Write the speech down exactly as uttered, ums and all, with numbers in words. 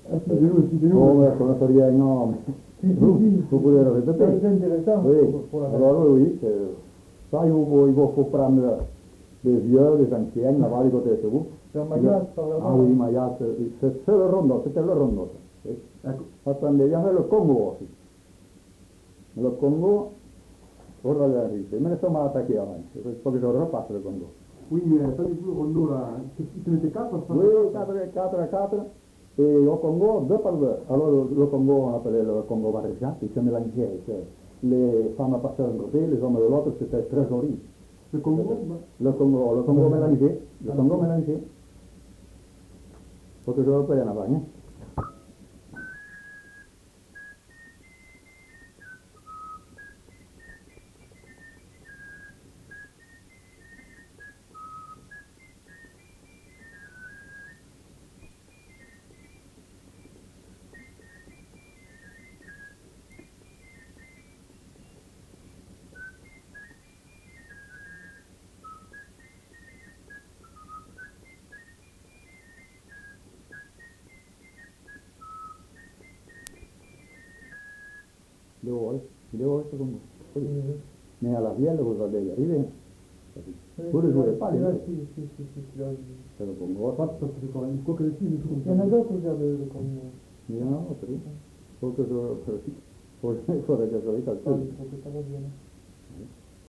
Expliquez-nous, expliquez-nous. Bon, je ne sais rien, non. Si, si, Vous, si. vous pouvez le répéter. C'est intéressant Oui, pour, pour la alors oui, oui. Ça, il faut, il faut prendre des vieux, des anciens, là-bas, du côté de vous. C'est un Mayas par là-bas. Ah oui, Mayas, c'est le rondo, c'était le rondo. Attendez, il y avait le Congo aussi. Le Congo, ora le arrive. Me ne sono attaqué avant. Il faut que je repasse le Congo. Oui, mais pas du tout le rondo là. Tu mettais quatre parce que... Oui, quatre, quatre, quatre. Et au Congo, deux par deux. Alors le Congo, on appelait le Congo Varéja, il se mélangeait. Les femmes passaient d'un côté, les hommes de l'autre, c'était très horrible. Le Congo Le Congo, le Congo mélangé, le Congo mélangé. Faut que je reprenne avant, hein. Devo, devo questo Congo. Mais à l'arrière, vous allez y arriver. Vous ne jouerez pas les autres. Si, si, si, si, si. C'est le Congo. Pas parce que c'est quand même quoi que le film. Il y en a d'autres déjà de, de Congo. Il y en a d'autres, oui. Faut que je... Il faudrait que je les calcule. Ah, il faut que ça revienne.